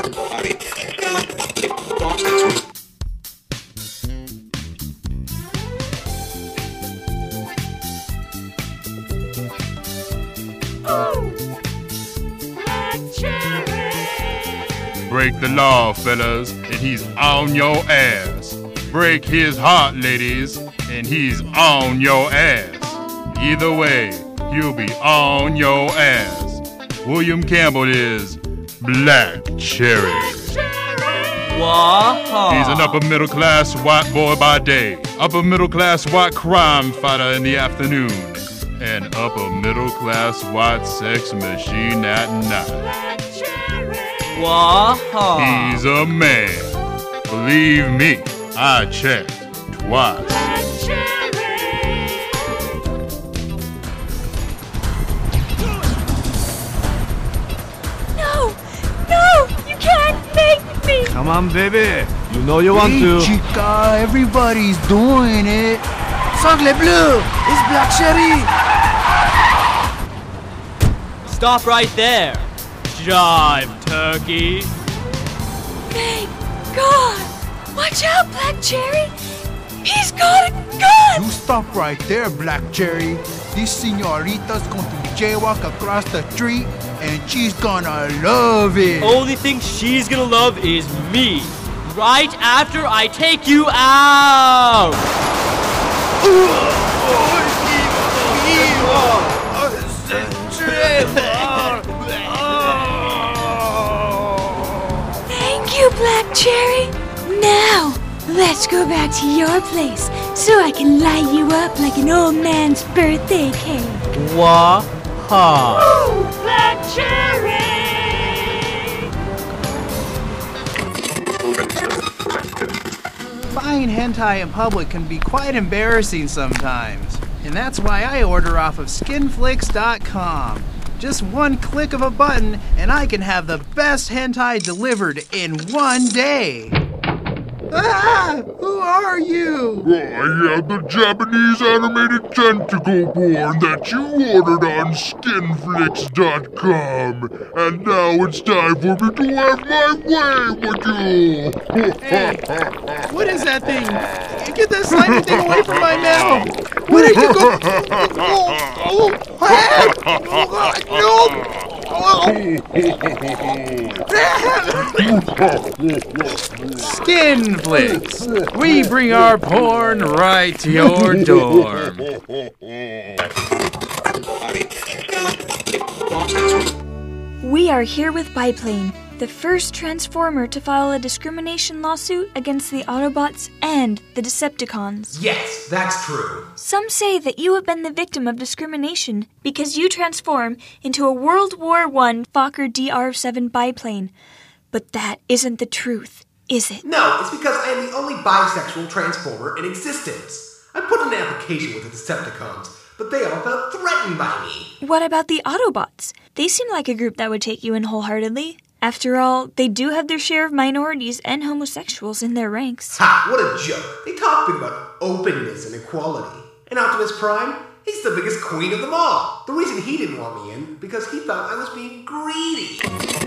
Break the law, fellas, and he's on your ass. Break his heart, ladies, and he's on your ass. Either way, he'll be on your ass. William Campbell is Black Cherry. Wow. He's an upper-middle-class white boy by day, upper-middle-class white crime fighter in the afternoon, and upper-middle-class white sex machine at night. Wow. He's a man. Believe me, I checked twice. Come on, baby. You know you want to. Hey, chica, everybody's doing it. Sangle Bleu! It's Black Cherry! Stop right there. Jive, turkey. Thank God! Watch out, Black Cherry! He's got a gun! You stop right there, Black Cherry. This señorita's going to jaywalk across the street, and she's gonna love it. Only thing she's gonna love is me. Right after I take you out. Thank you, Black Cherry. Now, let's go back to your place so I can light you up like an old man's birthday cake. Wah-ha. Ooh, Black Cherry! Buying hentai in public can be quite embarrassing sometimes. And that's why I order off of skinflix.com. Just one click of a button, and I can have the best hentai delivered in one day. Ah! Who are you? I am the Japanese animated tentacle porn that you ordered on skinflix.com. And now it's time for me to have my way with you. Hey, what is that thing? Get that slimy thing away from my mouth. Where did you go? Skinflix. We bring our porn right to your dorm. We are here with Biplane, the first Transformer to file a discrimination lawsuit against the Autobots and the Decepticons. Yes, that's true. Some say that you have been the victim of discrimination because you transform into a World War I Fokker DR-7 biplane. But that isn't the truth, is it? No, it's because I am the only bisexual Transformer in existence. I put in an application with the Decepticons, but they all felt threatened by me. What about the Autobots? They seem like a group that would take you in wholeheartedly. After all, they do have their share of minorities and homosexuals in their ranks. Ha! What a joke. They talk big about openness and equality. And Optimus Prime, he's the biggest queen of them all. The reason he didn't want me in, because he thought I was being greedy.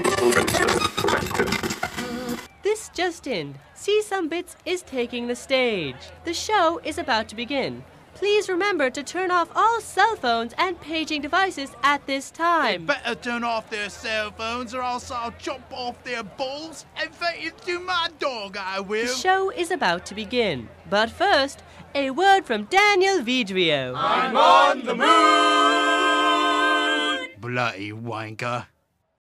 This just in. See Some Bits is taking the stage. The show is about to begin. Please remember to turn off all cell phones and paging devices at this time. They better turn off their cell phones or else I'll chop off their balls and feed it to my dog, I will. The show is about to begin. But first, a word from Daniel Vidrio. I'm on the moon! Bloody wanker.